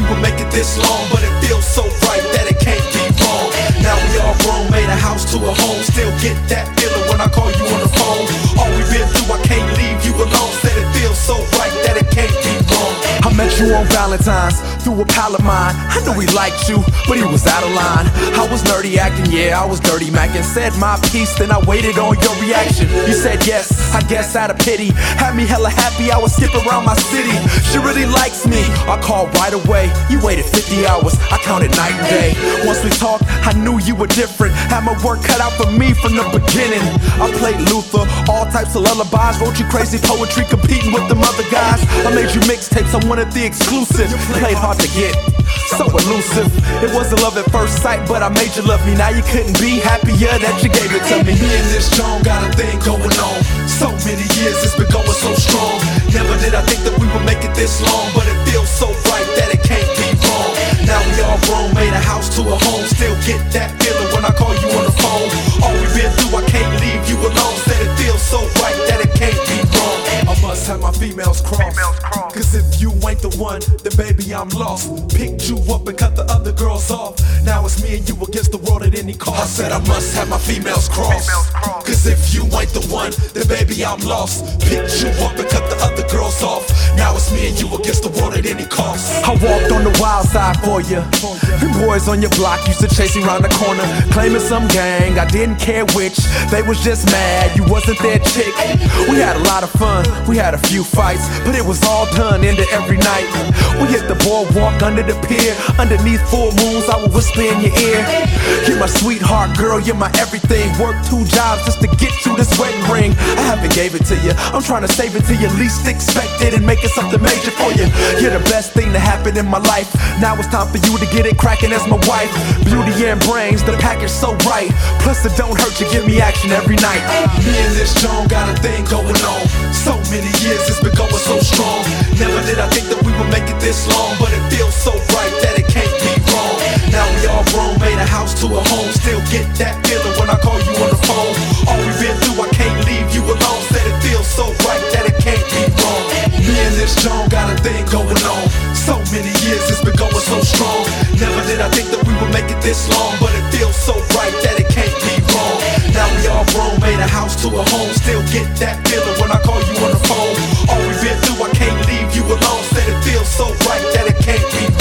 would make it this long, but it feels so right that it can't be wrong. Now we all grown, made a house to a home. Still get that feeling when I call you on the phone. All we've been through, I can't leave you alone. Said it feels so right that it can't be wrong. I met you on Valentine's through a pal of mine. I knew he liked you, but he was out of line. I was nerdy acting, yeah, I was dirty macking. Said my piece, then I waited on your reaction. You said yes, I guess out of pity. Had me hella happy, I would skip around my city. She really likes me, I called right away. You waited 50 hours, I counted night and day. Once we talked, I knew you were different. Had my work cut out for me from the beginning. I played Luther, all types of lullabies. Wrote you crazy poetry, competing with them other guys. I made you mixtapes, I wanted the exclusive. Played hard to get, so elusive. It wasn't love at first sight, but I made you love me. Now you couldn't be happier that you gave it to me. Me and this John got a thing going on. So many years it's been going so strong. Never did I think that we would make it this long, but it feels so right that it can't be wrong. Now we all grown, made a house to a home. Still get that feeling when I call you on the phone. All we've been through, I can't leave you alone. Said it feels so right that it can't be wrong. I must have my females crossed, cause if you ain't the one, then baby I'm lost. Picked you up and cut the other girls off. Now it's me and you against the world at any cost. I said I must have my females crossed, cause if you ain't the one, then baby I'm lost. Picked you up and cut the other girls off. Now it's me and you against the world at any cost. I walked on the wild side for you. Them boys on your block used to chase me around the corner, claiming some gang, I didn't care which. They was just mad you wasn't their chick. We had a lot of fun, we had a few fights, but it was all done into every night. We hit the boardwalk under the pier, underneath full moons I would whisper in your ear. You're my sweetheart, girl, you're my everything. Worked 2 jobs just to get you this wedding ring. I haven't gave it to you, I'm trying to save it till you least expect it and make it something major for you. You're the best thing to happen in my life. Now it's time for you to get it cracking as my wife. Beauty and brains, the package so right. Plus it don't hurt, you give me action every night. Me and this John got a thing going on. So many years it's been going so strong. Never did I think that we would make it this long, but it feels so right that it can't be wrong. Now we all grown, made a house to a home. Still get that feeling when I call you on the phone. All we've been through, I can't leave you alone. Said it feels so right that it can't be wrong. Me and this John got a thing going on. So many years it's been going so strong. Never did I think that we would make it this long, but it feels so right that it can't be wrong. Now we all grown, made a house to a home. Still get that feeling when I call you on the phone. All we've been through, I can't leave you alone. Said it feels so right that it can't be wrong.